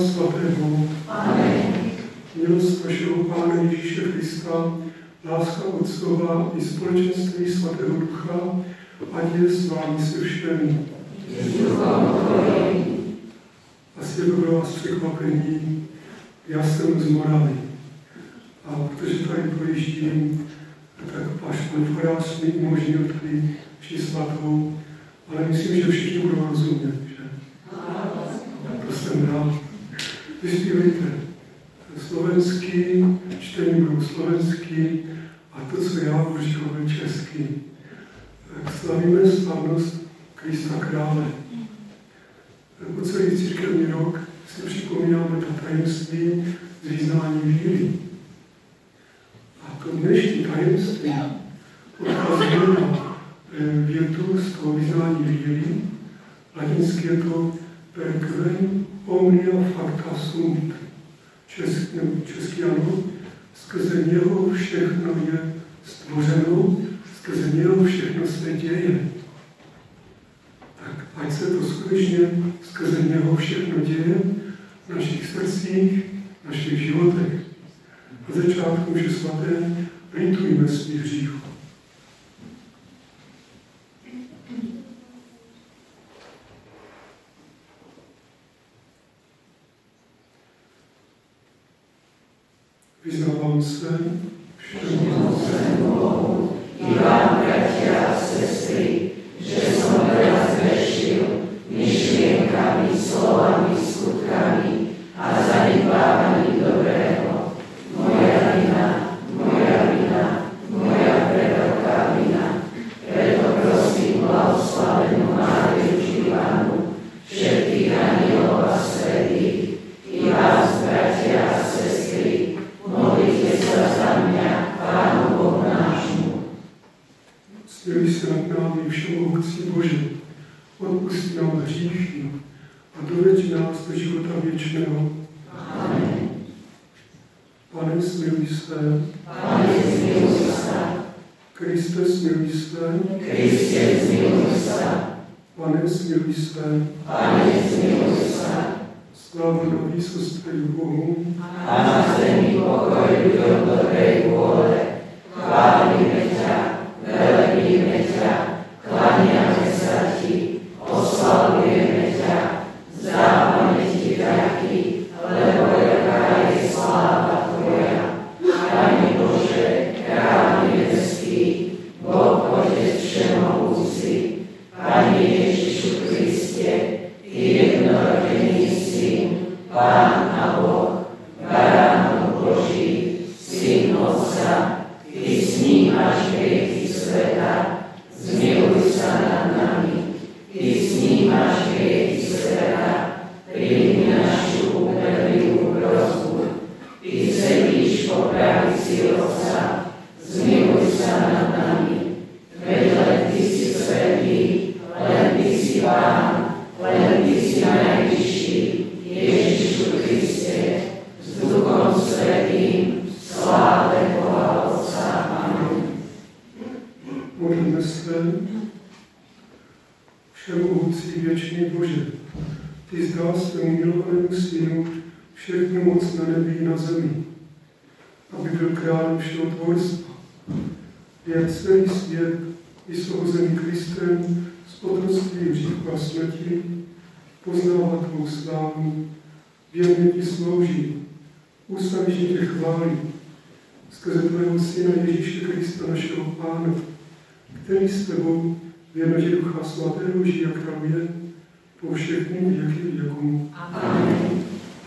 svatého. Amen. Milost našeho Pána Ježíše Krista, láska Otcova i společenství svatého Ducha, ať je s vámi se všemi. Asi je to pro vás překvapení. Já jsem z Moravy. A protože tady projíždím, tak až pan farář mi umožnil tady vši svatou, ale myslím, že všichni budou rozumět, že? To jsem rád. Vyspívejte slovenský, čtení budou slovenský a to, co já budu říkat česky. Slavíme slavnost Krista Krále. Po celý církevní rok si připomínáme to tajemství vyznání víry. A to dnešní tajemství odkazuje na větu z toho vyznání víry. Latinsky je to per quem omnia facta sunt. Český ano, skrze něho všechno je stvořeno, skrze něho všechno se děje. Tak ať se to skutečně skrze něho všechno děje v našich srdcích, v našich životech. Na začátku mše svaté litujme svých hříchů. Vyznávám se všemu Bohu i vám, bratia a sestry, že som veľa zhrešil myšlienkami, slovami, skutkami a zanedbávaním dobrého. Moja vina, moja preveľká vina. Preto prosím blahoslavenú Máriu Živanu, všetkých anielov a svätých, i vás, bratia a sestry, modlite sa za mňa, Pánu Bohu nášmu. Smiluj se nad námi všemohoucí Bože, odpustí nám hříchy a doveď nás do života věčného. Amen. Pane, smiluj se. Pane, smiluj se. Kriste, smiluj se. Kriste, smiluj se. Pane, smiluj se. Pane, smiluj se. Sláva na výsostnej Bohu. A na zemi pokoj ľuďom dobrej vôle. Chválime ťa, velebíme ťa, klaniame sa ti, oslavujeme ťa, vzdávame ti vďaky, lebo veľká je sláva tvoja. Pane Bože, Kráľ nebeský, Boh Otec všemohúci, Pane Ježišu Kriste, Ty jednorodený Syn, Pán a Boh, Baránok Boží, Syn Otca, Ty snímaš hriechy sveta, zmiluj sa nad nami. Ty snímaš hriechy sveta, príjmi našu úpernlivú prosbu. Ty sedíš po pravici Otca, zmiluj sa nad nami. Veď len Ty si svätý, len Ty si Pán, len Ty si najvyšší, Ježišu Kriste, s Duchom Svätým, sláve Boha Otca. Amen. Modlíme se. Všemohoucí věčný Bože, Ty zdál svému milovanému Synu všechnu moc na nebi i na zemi, aby byl králem všeho tvorstva. Je celý svět vysvobozený Kristem z otroctví hříchu a smrti, poznává tvou slávu, věrně ti slouží, ústavičně tě chválí, skrze tvého Syna Ježíše Krista, našeho Pána, který s tebou v jednotě Ducha Svatého žije a králuje po všechny věky věků. Amen.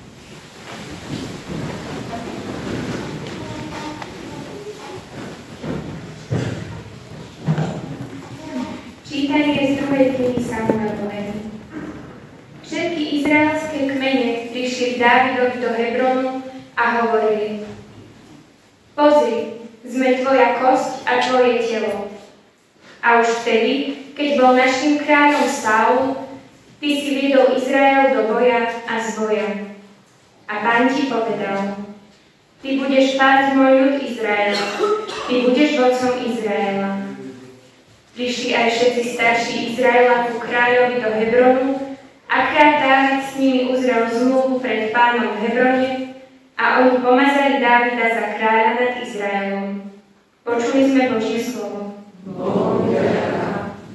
Čítanie z 2. knihy Samuelovej. Všetky izraelské kmene prišli k Dávidovi do Hebronu a hovorili: Pozri, sme tvoja kosť a tvoje telo. A už vtedy, keď bol naším kráľom Saul, ty si viedol Izrael do boja a z boja. A Pán ti povedal: Ty budeš pásť môj ľud Izrael, ty budeš vodcom Izraela. Prišli aj všetci starší Izraela ku kráľovi do Hebronu a Akrát Dávid s nimi uzrel zmluvu pred Pánom v Hebrone a oni pomazali Dávida za kráľa nad Izraelom. Počuli sme Božie slovo. Bohu vďaka.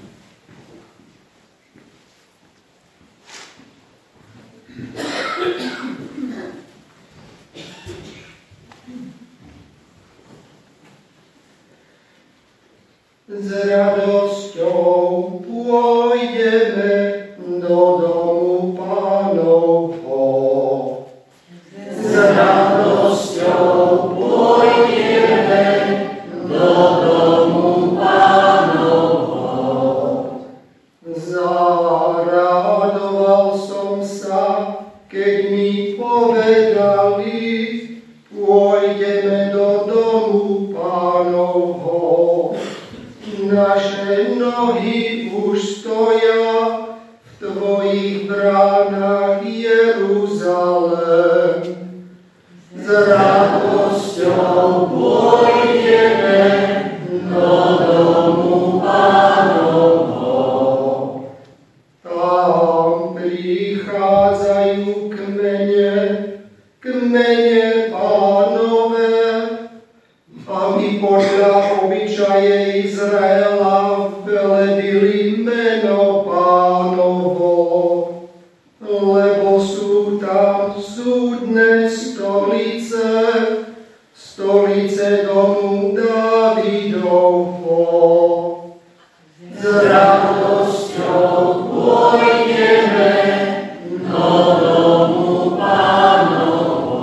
S radosťou pôjdeme do domu Pánovho. S radosťou pôjdeme do domu Pánovho. Zaradoval som sa, keď mi povedali, pôjdeme do domu Pánovho. Naše nohy už stoja v tvojich bránach, Jeruzalém. S radosťou pôjdeme do domu Pánovho. Tam prichádzajú kmene Pánové, aby podľa obyčaje Izraela velebili meno Pánovo, lebo sú tam súdne stolice domu Dávidovho. S radosťou pôjdeme do domu Pánovho.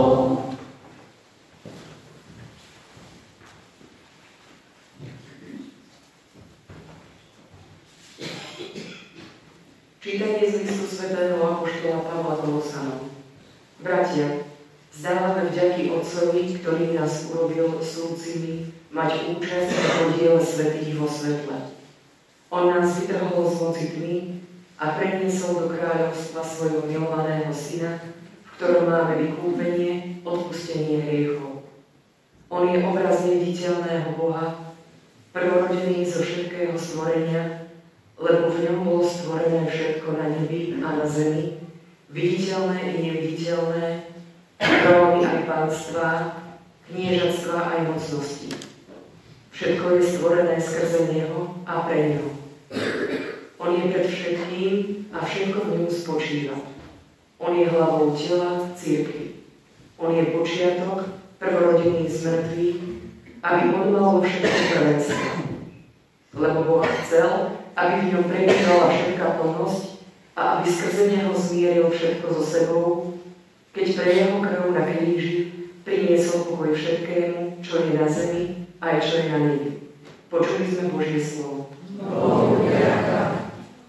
Čítanie z listu svätého apoštola Pavla Kolosanom. Bratia, vzdávame vďaky Otcovi, ktorý nás urobil súdcimi, mať účasť a podiel svätých vo svetle. On nás vytrhol z moci tmy a preniesol do kráľovstva svojho milovaného syna, v ktorom máme vykúpenie, odpustenie hriechov. On je obraz neviditeľného Boha, prvorodený zo všetkého stvorenia, lebo v ňom bolo stvorené všetko na nebi a na zemi, viditeľné i neviditeľné, tróny aj pánstva, kniežatstva aj mocnosti. Všetko je stvorené skrze Neho a pre Neho. On je pred všetkým a všetko v ňom spočíva. On je hlavou tela cirkvi. On je počiatok, prvorodený z mŕtvych, aby on mal vo všetkom prvenstvo. Lebo Boh chcel, aby v ňom prebývala všetká plnosť a aby skrze Neho zmieril všetko so sebou, keď pre Jeho krv na kríži priniesol pokoj všetkému, čo je na zemi aj čo je na nebi. Počuli sme Božie slovo. Bohu vďaka.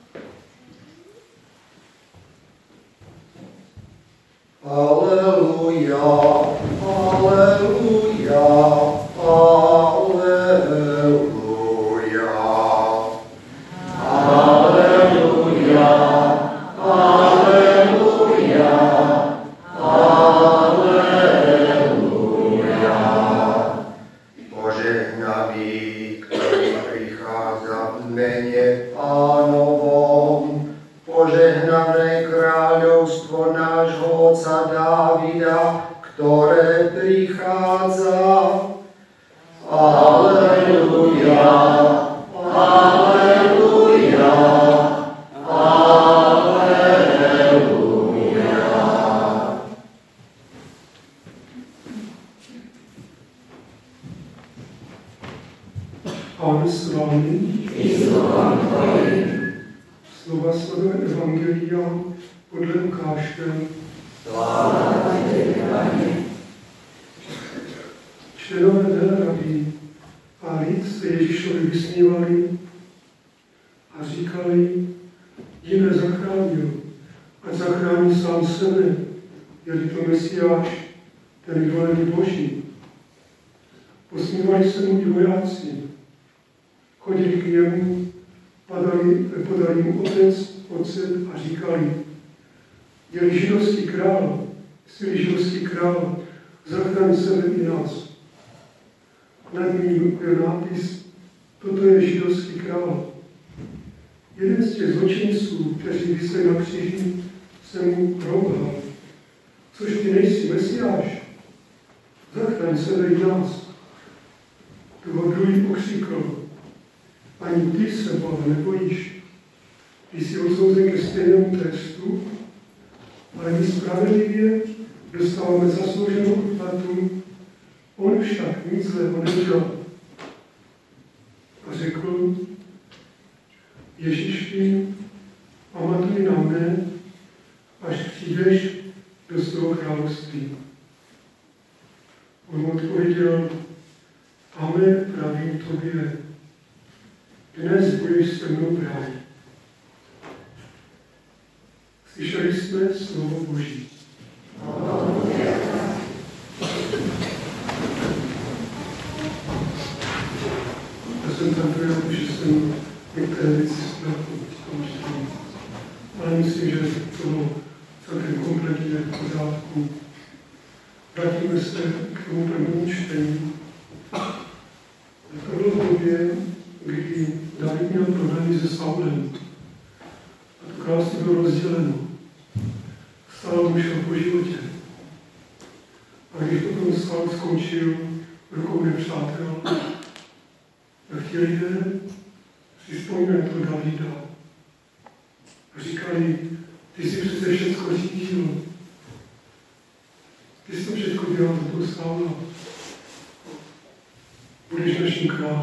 Aleluja, aleluja, aleluja. Aleluja, aleluja, aleluja. Požehnaný, ktorý prichádza v mene Pánovom, požehnané kráľovstvo nášho otca Dávida, ktoré prichádza. Aleluja, aleluja, aleluja. Pán s vámi. Slova svatého Evangelia podle Lukáše. Sláva tebe, Pane. Členové velrady a lid se Ježíšovi vysmívali a říkali, jim nezachránil, ať zachrání sám sebe, je-li to Mesiáš, ten vyvolený Boží. Posmívali se mu i vojáci, chodili k němu, podali mu ocet a říkali, je-li židovský král, jsi-li židovský král, zachraň sebe i nás. Nad ním byl nápis, toto je židovský král. jeden z těch zločinců, kteří viseli na kříži, se mu rouhal. Což ty nejsi Mesiáš? Zachraň sebe i nás. Toho druhý pokřikl. Ani ty se, Boha, nebojíš. Ty jsi odsouzen ke stejnému trestu, ale my spravedlivě dostáváme zaslouženou odplatu. On však nic zlého neudělal. A řekl, Ježíši, pamatuj na mne, až přijdeš do svého království. On mu odpověděl, amen, pravím tobě, dnes budeš se mnou v ráji. Slyšeli jsme slovo Boží. Já jsem tam dojel, že jsem některé věci spletl, ale myslím, že to bylo celkem kompletně v pořádku. Vrátíme se k tomu prvnímu čtení. To bylo v době, kdy David měl problémy se Saulem. A to krásně bylo rozděleno. Saul mu šel po životě. A když potom Saul skončil rukou nepřátel, tak ti lidé si vzpomněli to Davida. A říkali, ty jsi přece všechno řídil. Ty jsi to všechno dělal za toho Saula. Budeš naším králem.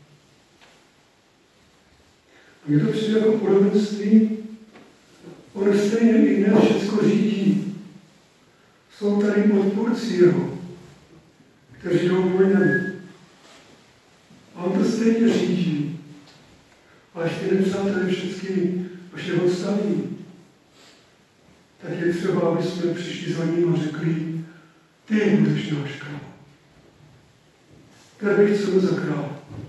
A mě to přijde jako podobenství. On stejně i dnes všechno řídí. Jsou tady odpůrci jeho, kteří jdou vojnami. A on to stejně řídí. A až ty nepřátelé všechny až je odstaví, tak je třeba, aby jsme přišli za ním a řekli, ty budeš náš král. Tebe chceme za král.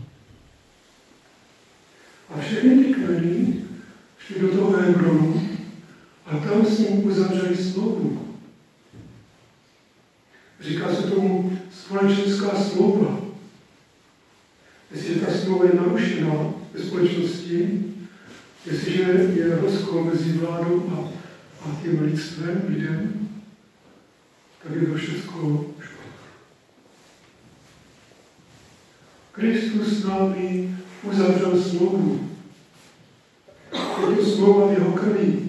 A všechny ty kmeny šli do toho Hebronu a tam s ním uzavřeli smlouvu. Říká se tomu společenská smlouva. Jestliže ta smlouva je narušená ve společnosti, jestliže je rozkol mezi vládou a tím lidstvem, lidem, tak je to všechno špatné. Kristus s námi uzavřel smlouvu. Je to smlouva v jeho krví.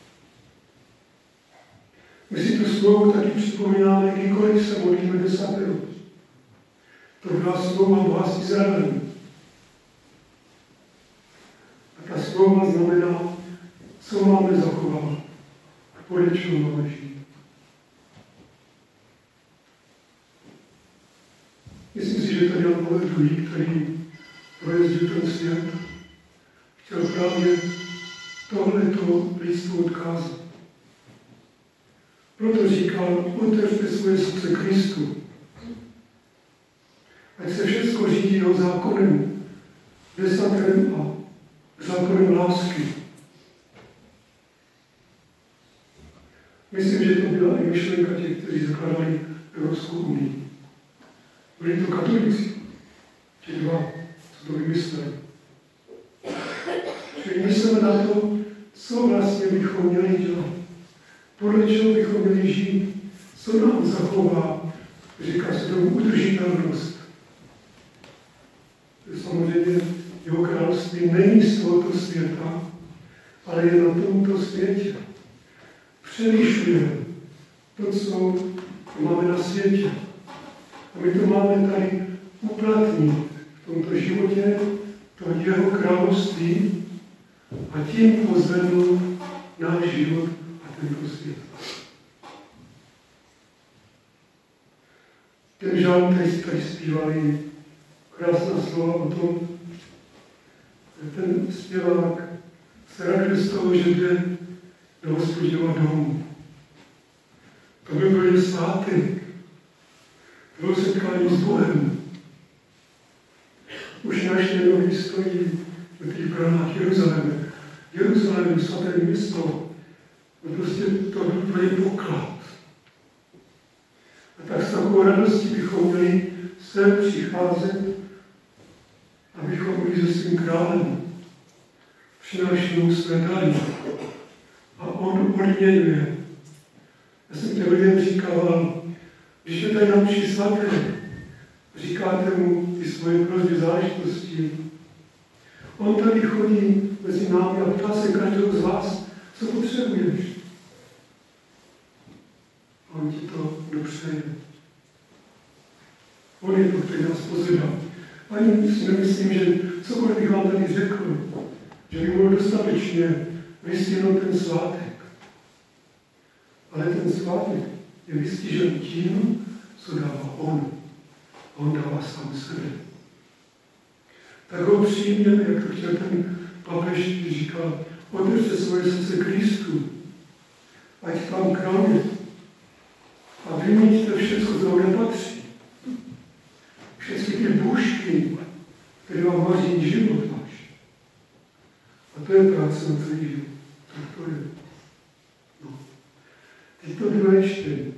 My si tu smlouvu taky připomínáme, kdykoliv se modlíme desatero. To byla smlouva Boha s Izraelem. A ta smlouva znamená, co máme zachovat a podle čeho máme žít. Myslím si, že tady Jan Pavel II, který projezdil ten svět, chtěl právě tohleto lidstvu odkázat. Proto říkal, otevřte svoje srdce Kristu. Ať se všechno řídí jeho zákonem, desaterem a zákonem lásky. Myslím, že to byla i myšlenka těch, kteří zakladali Evropskou unii. Byli to katolíci, ti dva, co to vymysleli. Čili myslíme na to, co vlastně bychom měli dělat. Podle čeho bychom měli žít, co nám zachová, říká se tomu udržitelnost. Samozřejmě jeho království není z tohoto světa, ale je na tomto světě. Přemýšlíme to, co máme na světě. A my to máme tady uplatnit v tomto životě, to jeho království a tím pozvednout náš život a tento svět. Ten žálm, který si tady zpívali, krásná slova o tom, že ten zpěvák se raduje z toho, že jde do Hospodinova domu. To by byl svátek. To bylo setkání s Bohem. Už náš nový stojí v těch branách Jeruzaléme. Jeruzalém, svaté město. No prostě to byl plný poklad. A tak s takovou radostí bychom měli sem přicházet, abychom byli se svým králem. přináší mu své dary a on odměňuje. Já jsem těm lidem říkával, když je tady na mši svaté, říkáte mu ty svoje prosby záležitosti. On tady chodí mezi námi a ptá se každého z vás, co potřebuješ. A on ti to dopřeje. On je to, který nás pozvedá. Ani si nemyslím, že cokoliv bych vám tady řekl, že by bylo dostatečně vystihnut ten svátek. Ale ten svátek je vystižen tím, co dává on. On dává sám sebe. Tak ho přijměme, jak to chtěl ten papež, když říkal, otevřte svoje srdce Kristu, ať tam krámě a vyměňte všechno, co vám nepatří. Všechny ty bůžky, které vám maří život váš. A to je práce na celý život. Tak to je. No. Teď to druhé čtení.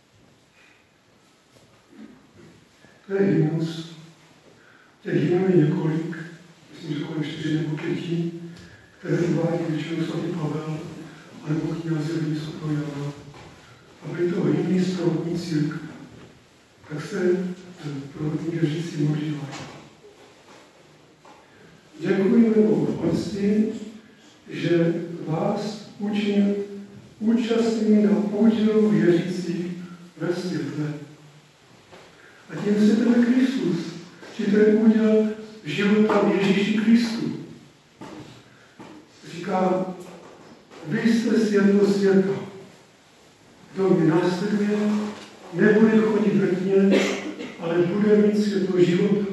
To je hymnus. Těch hymnů je několik, myslím, že kolem 4 nebo 5, které uvádí většinou svatý Pavel, anebo kněz Zjevení svatého Jana. A byly to hymny z prvotní církve. Tak se prvotní věřící modlívají. Děkujeme Bohu Otci, že vás učinil účastnými na údělu věřících ve světle. A tím světlem Kristus, či ten úděl života v Ježíši Kristu. Říká, vy jste světlo světa. Kdo mě následuje, nebude chodit ve tmě, ale bude mít světlo života.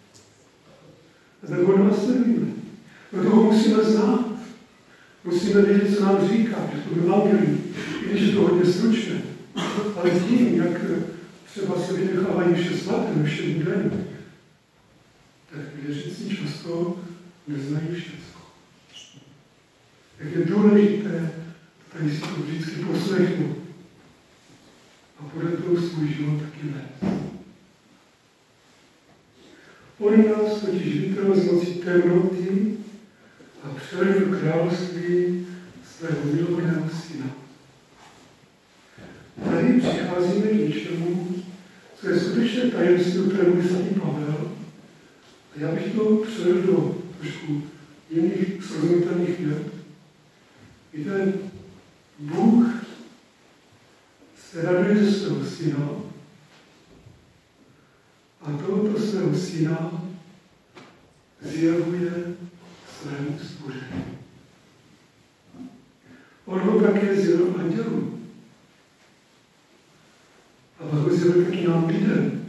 A tak ho následujeme. Do toho musíme znát. Musíme vědět, co nám říká, že to bylo Evangelium, i když je to hodně stručné. Ale tím, jak třeba se vynechávají vše svaté na všem den, tak věřící často neznají všechno. Jak je důležité tady si to vždycky poslechnout a podle toho svůj život taky vést. On nás totiž vytrhl z moci temnoty a přelil do království svého milovaného syna. Tady přicházíme k něčemu, co je skutečné tajemství, o kterém mluví svatý Pavel. A já bych to přelil do trošku jiných srozumitelných věd. Víte, Bůh se raduje ze svého syna a tohoto svého syna zjevuje svému stvoření. On ho také zjevil andělům. A pak ho zjevil taky nám lidem.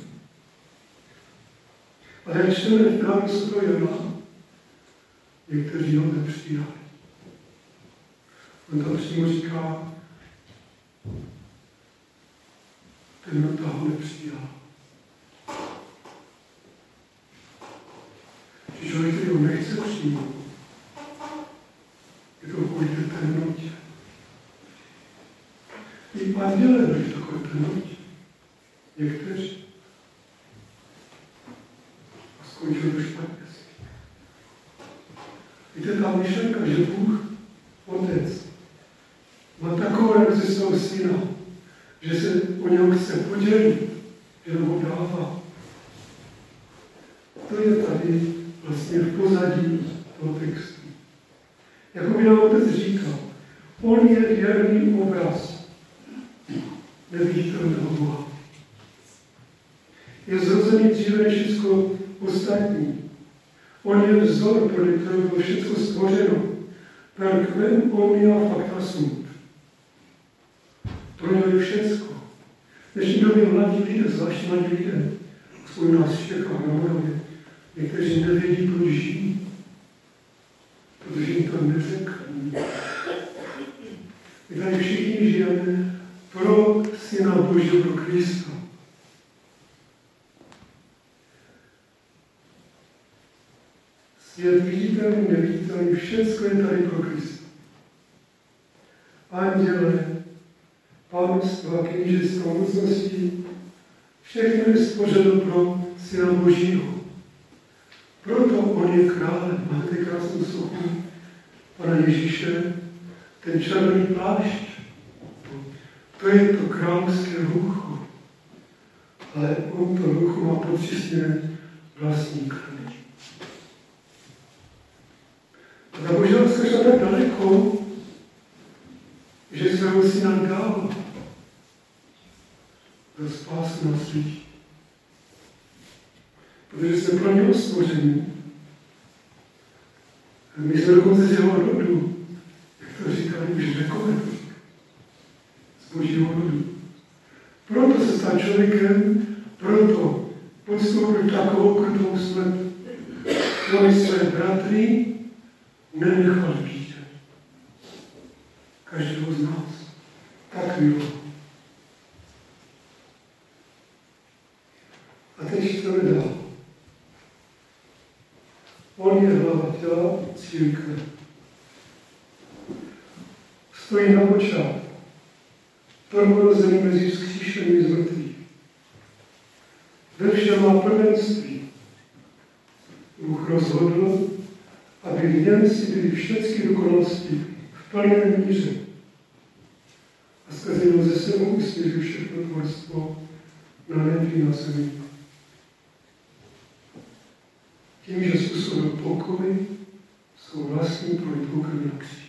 Ale jak čteme v Evangelii svatého Jana, někteří ho nepřijali. On tam přímo říká, temnota ho nepřijala. Že člověk, který ho nechce přijmout, je to kvůli té temnotě. I andělé byli v takové temnotě. Někteří. A skončili to špatně. Víte, ta myšlenka, že Bůh, Otec, má takovou radost ze svého syna, že se o něho chce podělit, že nám ho dává. To je tady vlastně v pozadí toho textu. Jako by nám Otec říkal, on je věrný obraz neviditelného Boha. Je zrozený dříve než všechno ostatní. On je vzor, pro kterého bylo všechno stvořeno. Per quem omnia facta sunt. Pro něho je všecko. V dnešní době mladí lidé, zvláště mladí lidé, aspoň nás v Čechách na Moravě, někteří nevědí, proč žijí, protože jim to neřekli. My tady všichni žijeme pro Syna Božího, pro Krista. Svět viditelný, neviditelný, všecko je tady pro Krista. Anděle, panstva, knížectva, mocnosti, všechno je stvořeno pro Syna Božího. Proto on je králem. Máte krásnou sochu Pana Ježíše, ten červený plášť. To je to královské roucho. Ale on to roucho má podřízněné vlastní krví. A ta Boží láska šla tak daleko, že svého syna dal za spásu na světí. Protože jsme pro něho stvoření. My jsme dokonce z jeho rodu, jak to říkali už řekové, z Božího rodu. Proto se stal člověkem, proto podstoupil takovou krutou smrt. On své bratry nenechal v bídě. Každého z nás. Tak bylo. A teď čteme dál. On je hlava těla církve. Stojí na počátku. Prvorozený mezi vzkříšenými z mrtvých. Ve všem má prvenství. Bůh rozhodl, aby v něm si byly všechny dokonalosti v plném míře. A skrze něho ze sebou usmířil všechno tvorstvo na nebi na zemi. Tím, že způsobil pokoj, svou vlastní prolitou krví na kříži.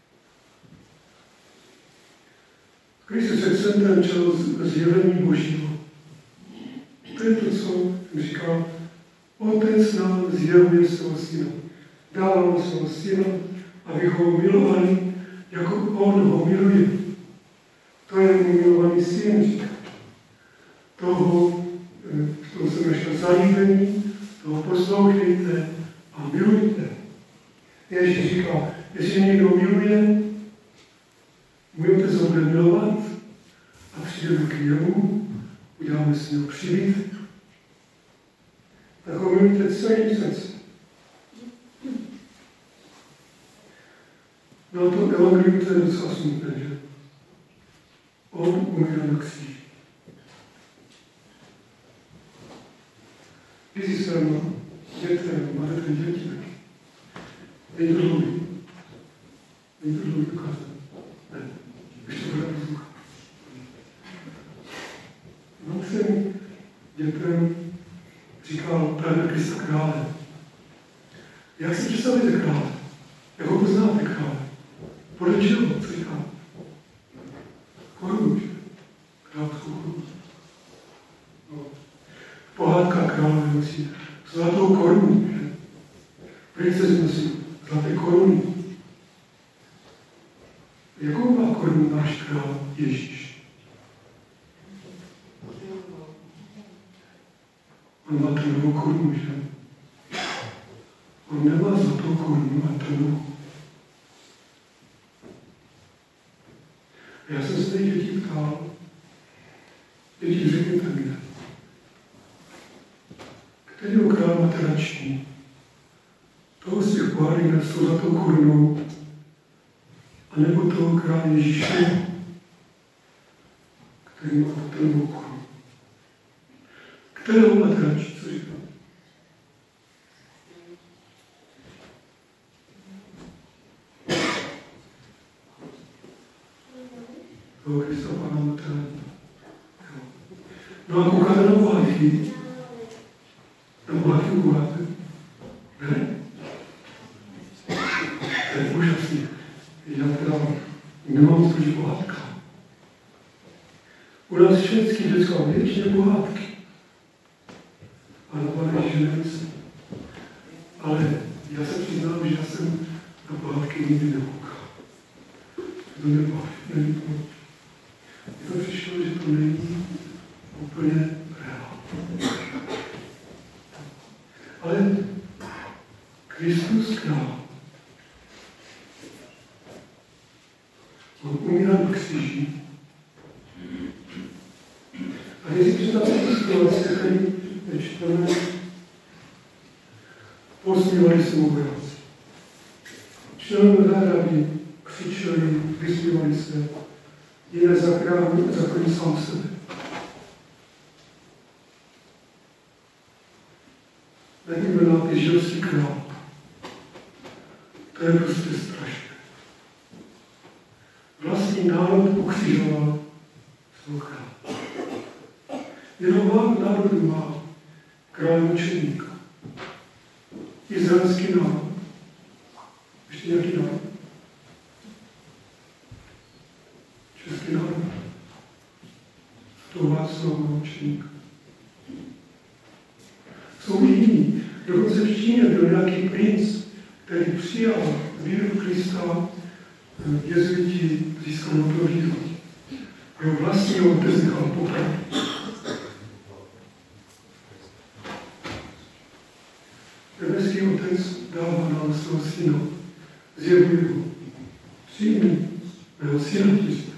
Kristus je centrem zjevení Božího. To je to, co říká, Otec nám zjevuje svého syna. Dává nám svého syna, aby ho milovali, jako on ho miluje. To je můj milovaný syn, říká. Toho jsem našel zalíbení, toho poslouchejte a milujte. Ježíš říká, jestli někdo miluje, můj otec ho bude milovat a přijdeme k němu, uděláme s něho přibít, tak ho milujte celým srdcem. No to evangelium to je docela smutné, že? On umíral na kříži. Když jsem dětem, máte ten děti taky. Není to dlouhý. Není to dlouhý ukázat. Ne, ještě bude poslouchat. No jsem dětem říkal právě Krista krále. Jak si představíte krále? Jak ho poznáte krále? Podle čeho? Co říká? Korunu, že? Královskou korunu. No. Pohádka krále nosí zlatou korunu, že? Princezna nosí zlaté koruny. Jakou má korunu náš král Ježíš? On má trnovou korunu, že? On nemá zlatou korunu a trnovou. Já jsem se těch dětí ptal, děti, řekněte mě, kterého krále máte radši? Toho z těch pohádek s tou zlatou korunou, anebo toho krále Ježíše, který má tu trnovou korunu. Kterého máte radši, co říkám? Toho Krista Pána máte radši. No a koukáte na pohádky? Na pohádky koukáte? Ne? To je úžasný. Já teda nemám spíš pohádka. U nás všechny dětská většině pohádky. A na Pána Ježíše nemyslím. Ale já se přiznám, že já jsem na pohádky nikdy nekoukal. To nebaví, nevím proč. Mně to přišlo, že to není úplně reálné. Ale Kristus král. On umírá na kříži. A když si představte situaci, který čteme, posmívali se mu vojáci. Členové náhrady křičeli, vysmívali se, jiné zachrání sám sebe. Taky byl nápis židovský král. To je prostě strašné. Jenom málo národů má krále mučeníka. Izraelský národ. Ještě nějaký národ? Český národ. To Václava mučeníka. Jsou jiní. Dokonce v Číně byl nějaký princ, který přijal víru Krista, jezuiti získali Nobelovu cenu. Jeho vlastní otec nechal popravit. Nebeský otec dává nám svého syna, zjevuje ho. Přijmi mého syna Krista.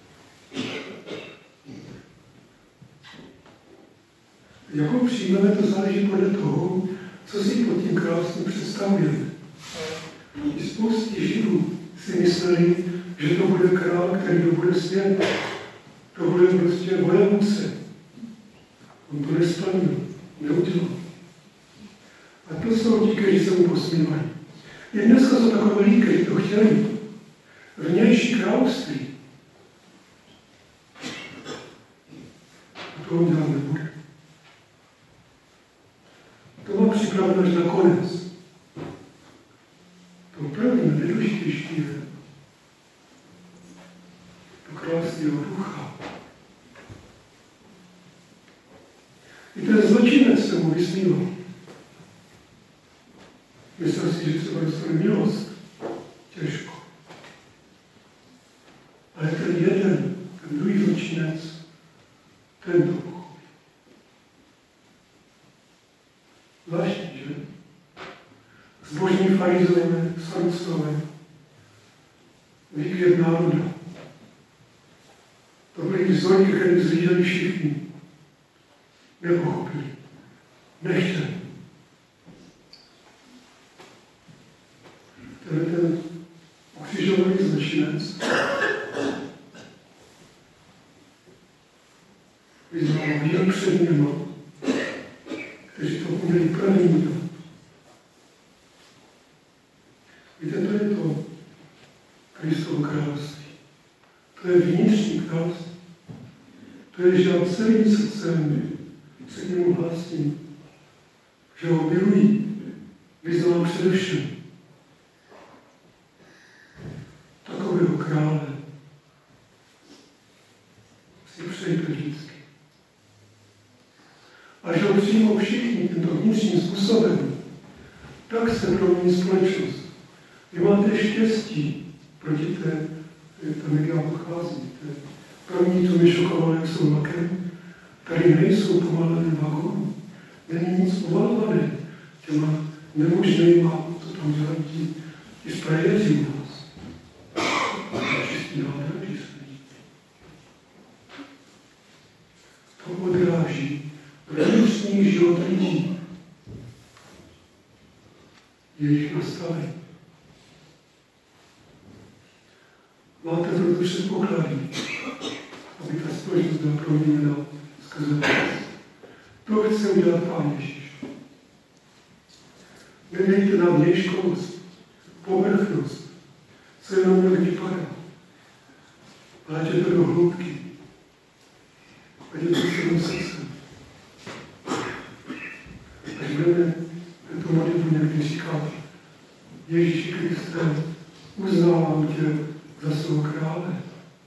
Jak ho přijmeme, to záleží podle toho, co si pod tím krásně představujeme. I spoustě Židů si mysleli, že to bude král, který dobude svět. To bude prostě vojevůdce. On to nesplnil, neudělal. A to jsou ti, kteří se mu posmívají. I dneska jsou takové lidi, kteří to chtěli. Vnější království. A to on dělat nebude. To má připraveno až nakonec. To první, nejdůležitější je to království ducha. I ten zločinec se mu vysmíval. Myslel si, že třeba dostane milost. Těžko. Ale ten jeden, ten druhý zločinec, ten to pochopí. Zvláštní, že? Zbožní farizové, saducové, výkvět národa. To byly vzory, které zřídali všichni. Nepochopili. Nechtěli. Ten ukřižovaný zločinec vyznal víru před něma, kteří to uměli první dělat. Víte, to je to Kristovo království. To je vnitřní království. To je, že já celým srdcem se k němu hlásím, že ho miluji, vyznám především. Takového krále si přejte vždycky. Až ho přijmou všichni tímto vnitřním způsobem, tak se promění společnost. Vy máte štěstí proti té, tam jak já pocházím, první, co mi šokovalo, jak jsou vlakem, tady nejsou pomalené vagóny. Není nic pomalované těma nemožnýma, co tam dělají ti sprajeři u nás. Čistý nádraží sedí. To odráží vnitřní život lidí. Jejich nastavení. Máte proto předpoklady, aby ta společnost byla proměněna skrze vás. To chce udělat Pán Ježíš. Nedejte na vnějškost, povrchnost, co jenom jak vypadá. Ale ať je to do hloubky. Ať je to svým srdcem. Až budeme tu modlitbu někdy říkat, Ježíši Kriste, uznávám tě za svého krále.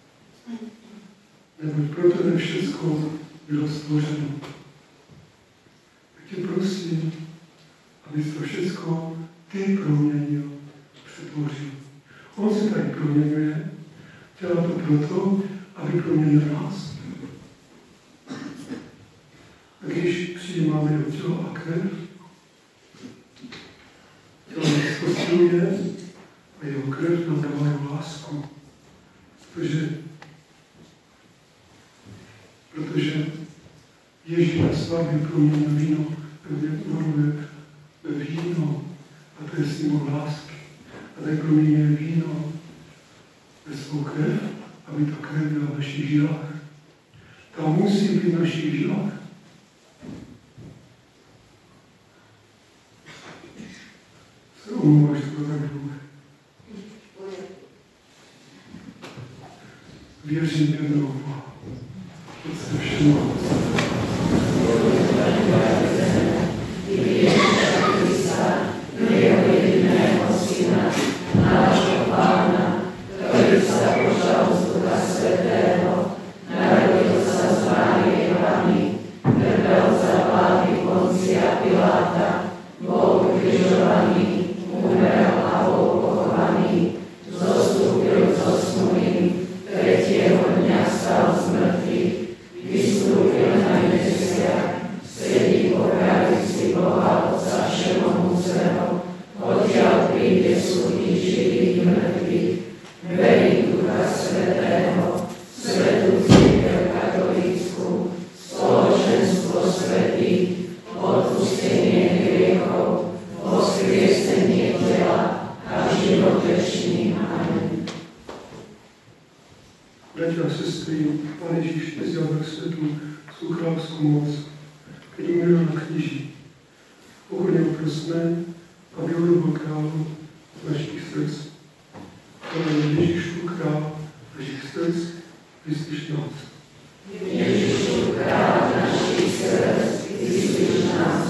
Neboť pro tebe všechno bylo stvořeno. Tak tě prosím, abys to všechno ty proměnil, přetvořil. On se tady proměňuje, dělá to proto, aby proměnil nás. A když přijímáme jeho tělo a krev, tělo nás posiluje a jeho krev nám dává jeho lásku. Protože Ježíš na svatbě proměnil víno ve víno a to je symbol lásky. A tak proměnil víno ve svou krev, aby ta krev byla v našich žilách. Ta musí být v našich žilách. Se omlouváš, to tak dlouhé. Věřím jednou, Boha. To se všemu. kráľovskú moc, keď umrel na kríži. Pokorne ho prosme, aby urobil kráľom našich srdc. Pane Ježišu, kráľ našich srdc, vyslíš nás. Ježišu, kráľ našich srdc, vyslíš nás.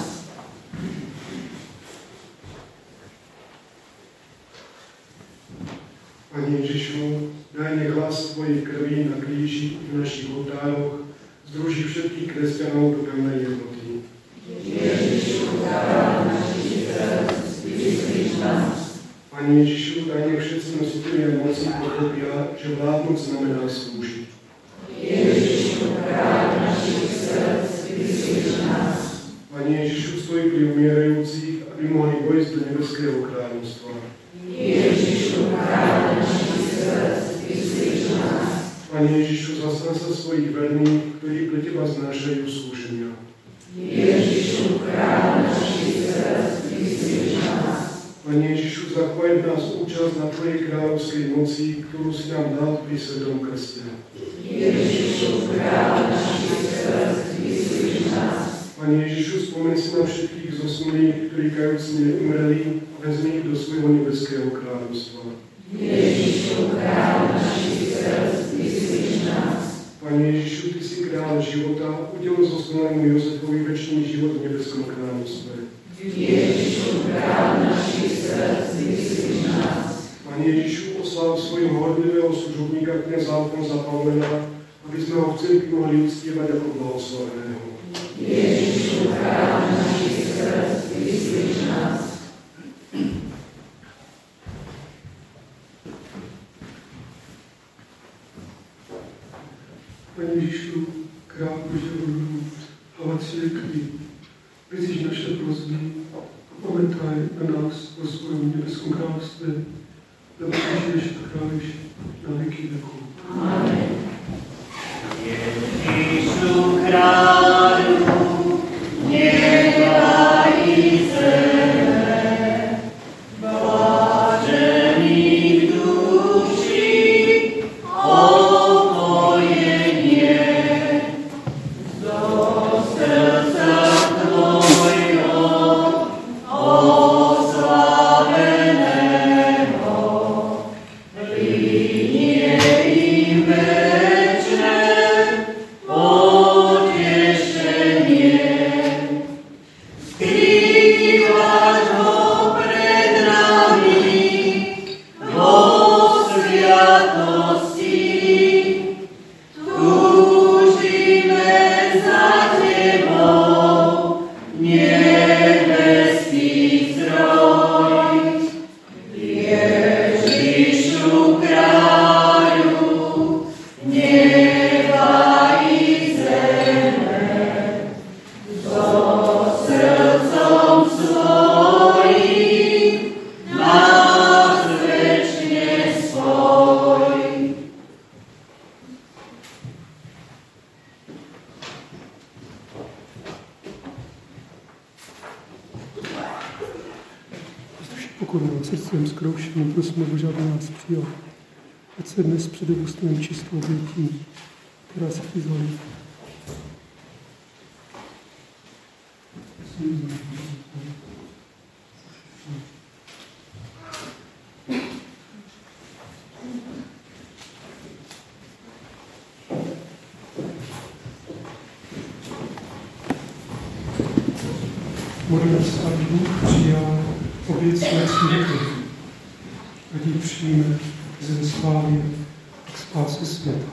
Pane Ježišu, daj nech hlas Tvojej krvi na kríži v našich oltároch združí všetkých kresťanov do pevnej jednoty. Ježišu, kráľ našich srdc, vyslíš nás. Pane Ježišu, daj nech všetci nositelia moci pochopia, že vládnuť znamená slúžiť. Ježišu, kráľ našich srdc, vyslíš nás. Pane Ježišu, stoj pri umierajúcich, aby mohli vojsť do nebeského kráľovstva. Ježišu, kráľ našich srdc, vyslíš nás. Pane Ježišu, zastan sa svojich verných, ktorí pre Teba znášajú skúšenia. Ježišu, kráľ našich srdc, vyslíš nás. Pane Ježišu, zachovaj v nás účasť na Tvojej kráľovskej moci, ktorú si nám dal pri svetom krste. Ježišu, kráľ našich srdc, vyslíš nás. Pane Ježišu, spomeň si na všetkých zosnulých, ktorí kajúcne umreli, a vezmi ich do svojho nebeského kráľovstva. Ježišu, kráľ našich srdc, vyslíš nás. Pane Ježišu, Ty si kráľ života, udel zosnulému Jozefovi večný život v nebeskom kráľovstve. Ježišu, kráľ našich srdc, vyslíš nás. Pane Ježišu, poslal svojho horlivého služobníka kňaza Alfonza Paulena, aby sme ho v cirkvi mohli uctievať ako blahoslaveného. Ježišu, kráľ našich srdc, vyslíš nás. Pane Ježišu, kráľ Božieho ľudu, hlava cirkvi, vyzíš naše prosby a pamätaj na nás vo svojom nebeskom kráľovstve, lebo Ty žiješ a kráľuješ na veky vekov. Amen. Ježišu kráľu, neba i zeme, blážený v duši, opojenie, do srdca Tvojho oslaveného, plinie im večné potešenie. Skrývaš ho pred nami vo sviatosti, túžime za Tebou, nebeský zdroj. Ježišu kráľu, neba i zeme, so srdcom svojím nás večne spoj. Pokornou srdcem zkroušeným prosme Bože, aby nás přijal. Ať se dnes přede ústem čistou obětí, která se Ti zvolí. Modlíme se, aby Bůh přijal oběť své církve, ať ji přijme ze slávy k spáse světa.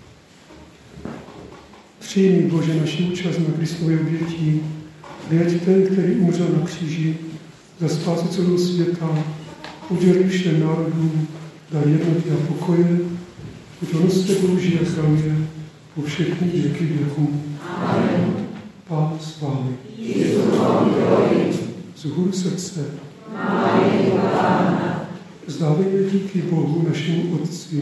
Přijmi, Bože, naši účast na Kristově obětí, a ať ten, který umřel na kříži za spásu celého světa, udělí všem národům dar jednoty a pokoje, udělnosti Boží a zdravě po všechny věky věků. Amen. Pán s vámi. Zhůru srdce. Vzdávejme díky Bohu, našemu Otci.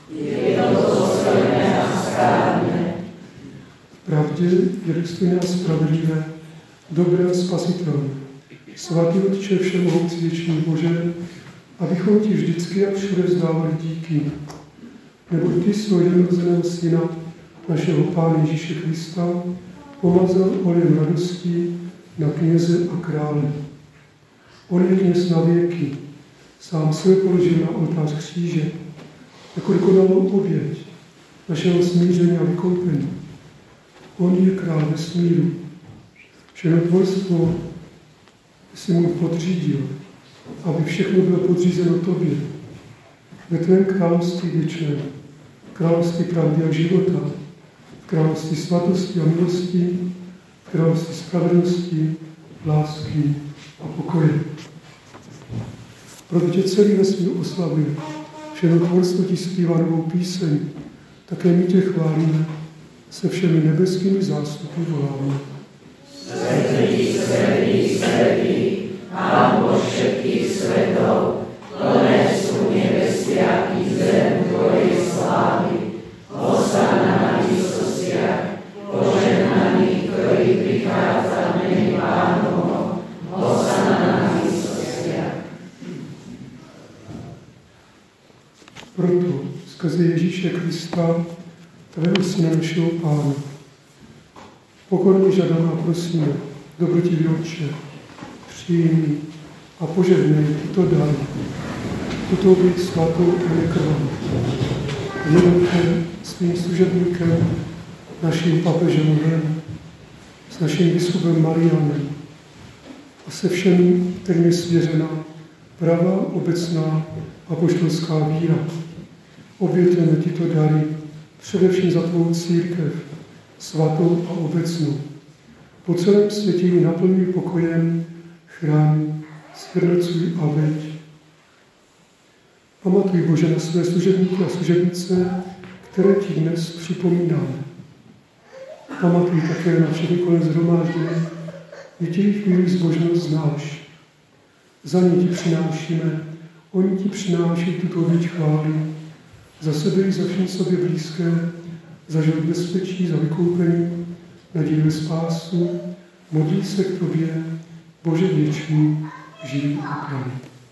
V pravdě je důstojné a spravedlivé, dobré a spasitelné. Svatý Otče všemohoucí věčný Bože, abychom Ti vždycky a všude vzdávali díky. Nebo Ty svého jednorozeného Syna, našeho Pána Ježíše Krista, pomazal olejem radosti na kněze a krále. On je kněz na věky, sám sebe položil na oltář kříže, jako dokonalou oběť našeho smíření a vykoupení. On je král vesmíru. Všechno tvorstvo si mu podřídil, aby všechno bylo podřízeno tobě. Ve tvém království věčném, království pravdy a života, v království svatosti a milosti, v království spravedlnosti, lásky a pokoje. Protože celý vesmír oslavuje, všechno tvorstvo ti zpívá novou píseň, také my tě chválíme, se všemi nebeskými zástupy voláme. Svetý, svetý, svetý, Pán Boh všetkých svetov, plné sú nebestia i zem tvojej slávy. Hosana na výsostiach, požehnaný, ktorý prichádza v mene Pánovom. Hosana na výsostiach. Proto skrze Ježíše Krista, tvého syna našeho Pána, pokorně žádáme a prosíme, dobrotivý Otče, přijmi a požehnej tyto dary, tuto oběť svatou a nekrvavou. Jednoduché svým služebníkem, naším papežem Leem, s naším biskupem Marianem a se všemi, kterým je svěřena pravá obecná apoštolská víra. Obětujeme tyto dary především za tvou církev, svatou a obecnou. Po celém světě ji naplňuj pokojem, chráň, sjednocuj a veď. Pamatuj, Bože, na své služebníky a služebnice, které ti dnes připomínáme. Pamatuj také na všechny kolem shromážděné, kdy jejich víru zbožnost znáš. Za ní ti přinášíme, oni ti přináší tuto oběť chvály, za sebe i za všem sobě blízké, za život bezpečí, za vykoupení, naději ve spásu, modlí se k tobě, Bože věčný, živý a pravý.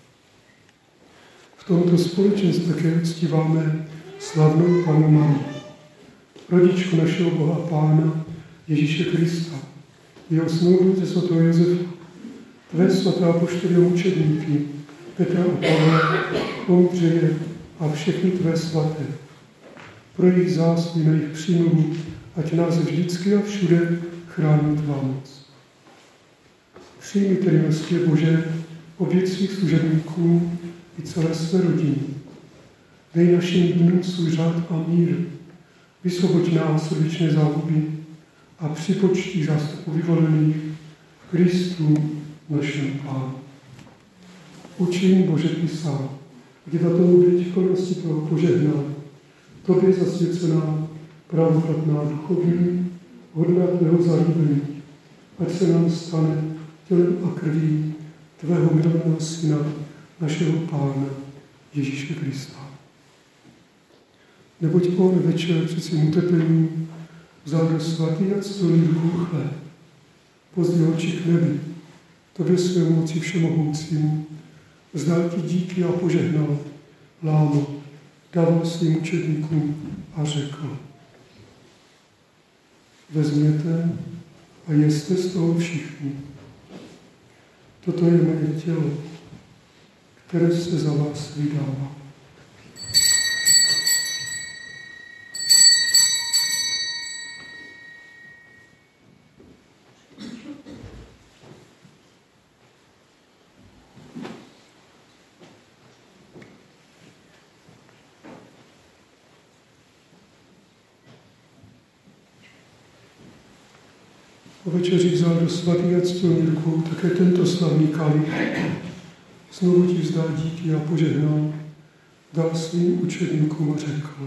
V tomto společenství také uctíváme slavnou Pannu Marii, rodičku našeho Boha Pána Ježíše Krista, jeho snoubence ze svatého Josefa, tvé svaté apoštolí a mučedníky, Petra a Pavla, Ondřeje a všechny tvé svaté. Pro jejich zásluhy na jejich přímluvu, ať nás vždycky a všude chrání tvá moc. Přijmi tedy, milostivě Bože, oběť svých služebníků i celé své rodiny. Dej našim dnům svůj řád a mír. Vysvoboď nás od věčné záhuby a připočtí zástupu vyvolených v Kristu našem Pánu. Učin, Bože, ty sám, kdy tato oběť v plnosti toho požehnání, tobě zasvěcená, právoplatná, duchovní, hodná tvého zalíbení, ať se nám stane tělem a krví tvého milovaného syna, našeho Pána Ježíše Krista. Neboť on večer před svým utrpením vzal do svatý a ctolný rukou chléb, pozdvihl oči k nebi, tobě své moci všemohoucímu, vzdal ti díky a požehnal, lámo, dával svým učedníkům a řekl: vezměte a jeste z toho všichni. Toto je moje tělo, které se za vás vydává. Po večeři vzal do svatý a ctilný rukou také tento slavný kalich. Znovu ti vzdal díky a požehnal, dal svým učedníkům a řekl: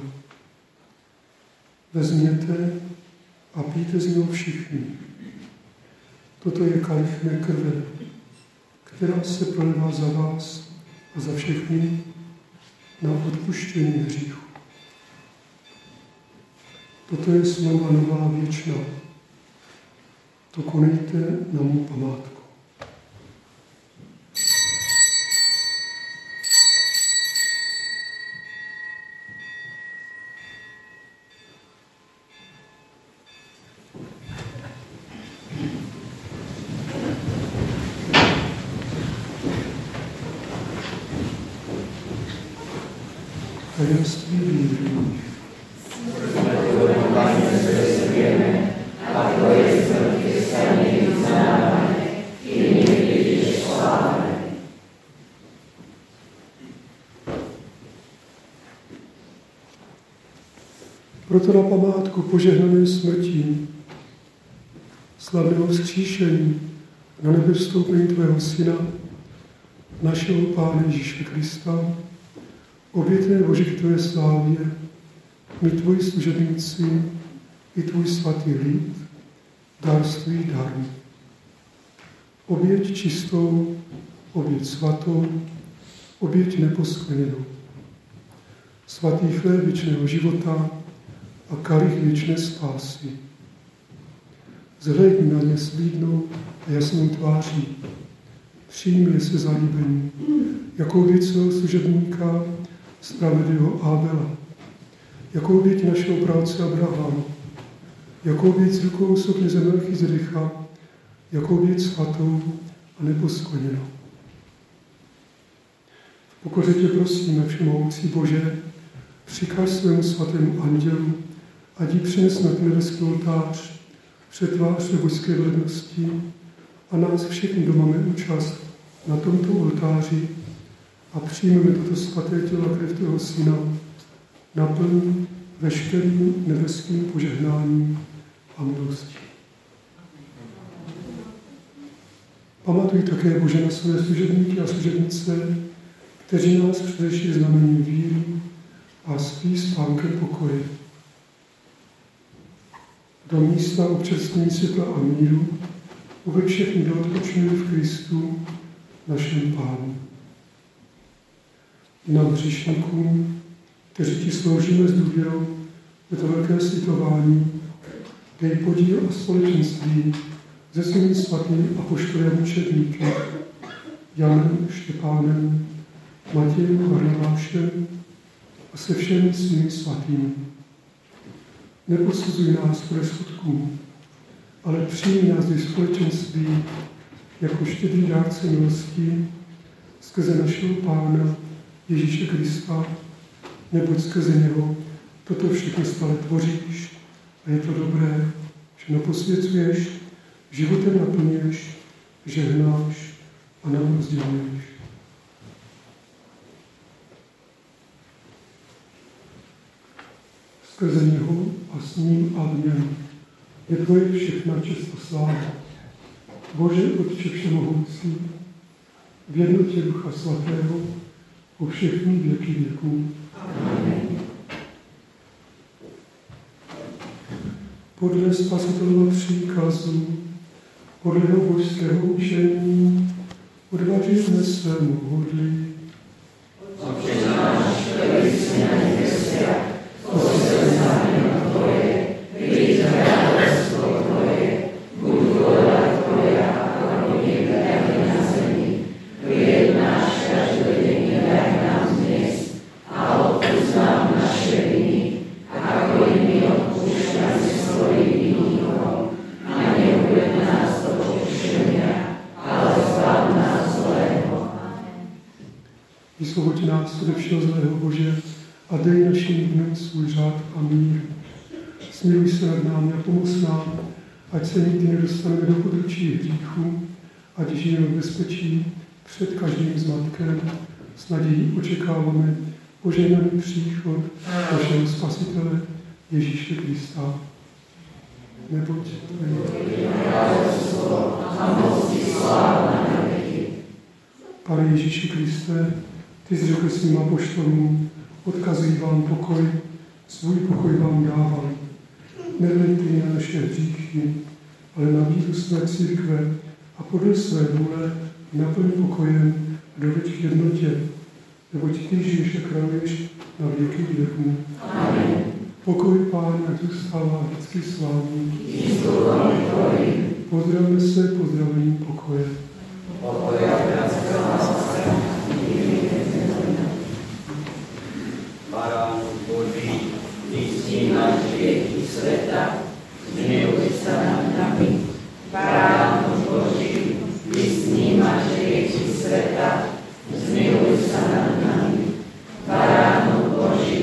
vezměte a pijte z něho všichni. Toto je kalich mé krve, která se prolevá za vás a za všechny na odpuštění hříchu. Toto je smlouva nová věčná. To konejte na mou památku. tajemství víry. Pane, zvěstujeme, a tvoje smrti stane vyznáváme, i někdy sláváme. Proto na památku požehnané smrti, slavného vzkříšení, na nebe vstoupení tvého Syna, našeho Pána Ježíše Krista, obětné Boží k tvé slávě, my tvoji služebníci i tvůj svatý lid, dárství darů. Oběť čistou, oběť svatou, oběť neposkvrněnou. Svatý chléb věčného života a kalich věčné spásy. Zhlédni na ně slídnou a jasnou tváří. Přijmi je se zalíbení, jako oběť svého služebníka spravedlivého Ábela, jako oběť našeho práce Abrahama, jako oběť z rukou kněze Melchizedecha, jako oběť svatou a neposkvrněnou. V pokoře tě prosíme, všemohoucí Bože, přikaž svému svatému andělu, ať jí přines na nebeský oltář před tvář božské vlednosti a nás všechny, kdo máme účast na tomto oltáři a přijmeme toto svaté tělo a krev tvého Syna, naplň veškerým nebeským požehnáním a milostí. Pamatuj také, Bože, na své služebníky a služebnice, kteří nás předešli znamením víry a spí spánkem pokoje. Do místa občerstvení světla a míru uveď všechny, kdo odpočinuli v Kristu, našem Pánu. I nám hříšníkům, kteří ti sloužíme s důvěrou ve to velké slitování, dej podíl a společenství se svými svatými apoštoly a mučedníky, Janem, Štěpánem, Matějem, Barnabášem a se všemi svými svatými. Neposuzuj nás podle skutků, ale přijmi nás do společenství jako štědrý dárce milosti skrze našeho Pána Ježíše Krista, neboť skrze něho toto všechno stále tvoříš a je to dobré, že naposvěcuješ, životem naplňuješ, žehnáš a nám rozděluješ. Skrze něho a s ním a v něm je tvoje všechna čest a sláva. Bože, Otče všemohoucí, v jednotě Ducha Svatého, po všechny věky věků. Amen. Podle Spasitelova příkazu, podle jeho božského učení, odvažujeme svému hodlí. Otče náš, který jsi na nebesích, posvěd jméno tvoje, přijď království tvoje, buď vůle tvoja, jako v nebi, tak i na zemi. Chléb náš každodenní daj nám dnes a odpusť nám naše viny, ako i my odpúšťame svojim vinníkom, a neuved nás do pokušenia, ale zbav nás zlého. Vysvoboď nás ode všeho zlého, Bože, a dej našim dnem svůj řád a mír. Smiluj se nad námi a pomoz nám, ať se nikdy nedostaneme do područí hříchu, ať žijeme v bezpečí před každým zmatkem. S nadějí očekáváme požehnaný příchod našeho Spasitele Ježíše Krista. Neboť Pane Ježíši Kriste, ty jsi řekl svým apoštolům, odkazují vám pokoj, svůj pokoj vám dávám. Nehledejte na naše hříchy, ale na víru své církve a podle své vůle naplň pokojem a doveď k jednotě, neboť ty žiješ a králuješ na věky věků. Amen. Pokoj Pána zůstává vždycky s vámi. Pozdravme se pozdravením pokoje. Barán Boží, ty snímáš hriechy sveta, zmiluj sa nad nami. Barán Boží, ty snímáš hriechy sveta, zmiluj sa nad nami. Barán Boží,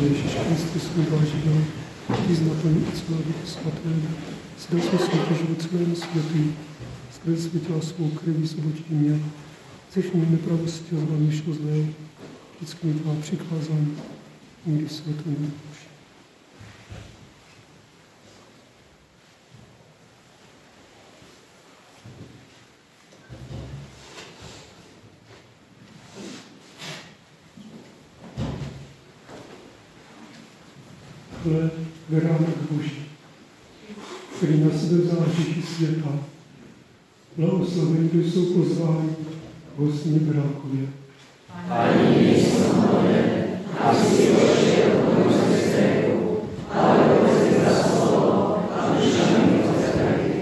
Ježiš Kristus, Svetá Židov, Ty z naplňujúceho Ducha Svatého, srdce svetý život svojemu svetý, skrze svetila svou krví sobočí mňa, zešli mi nepravosti a zbavivšou zlého, vždycky mi tvá přikázání, nikdy v svetu nebuš. Chleb beránek Boží, který na sebe vzal hříchy světa. Blahoslavení, kdo jsou pozváni k hostní beránkově. Ani nejsem hoden, aby si došel do mého středu, ale prosím za slovo a duša mi pozdravit.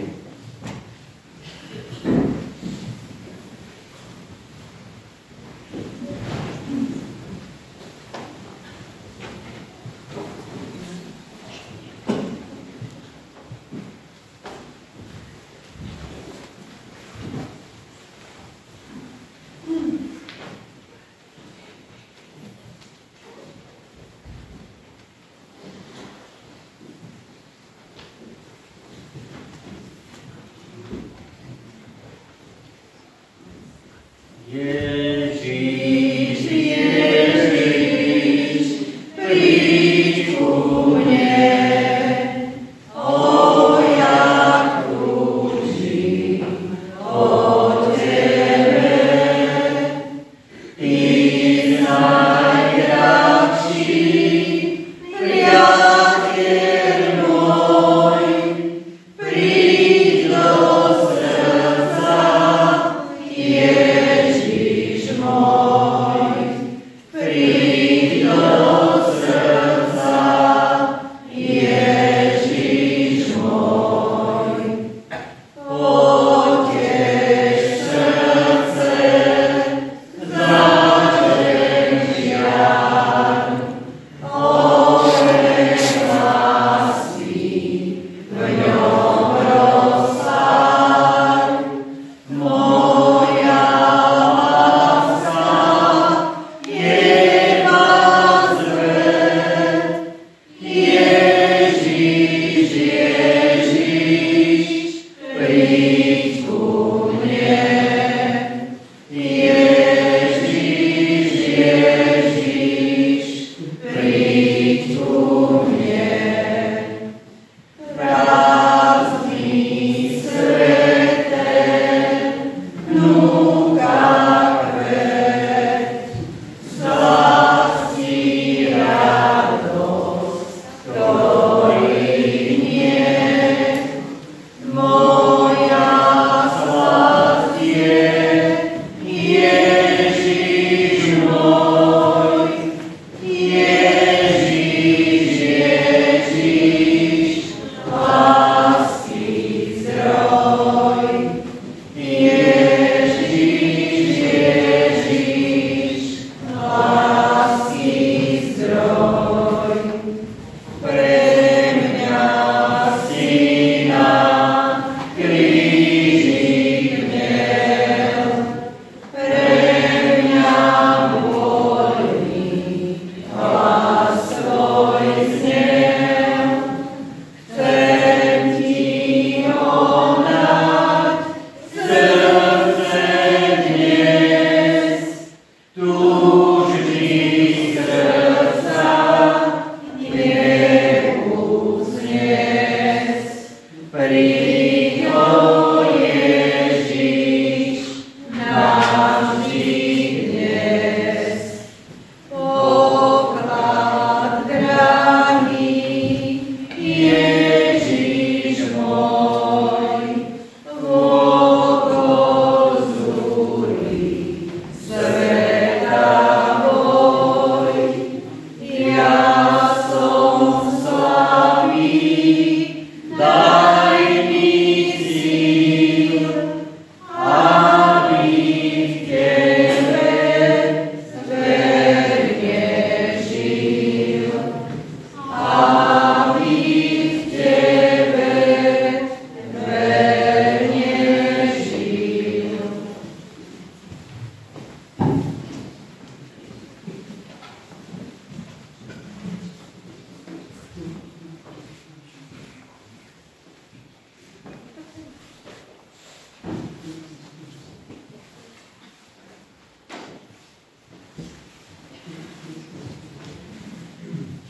Sveta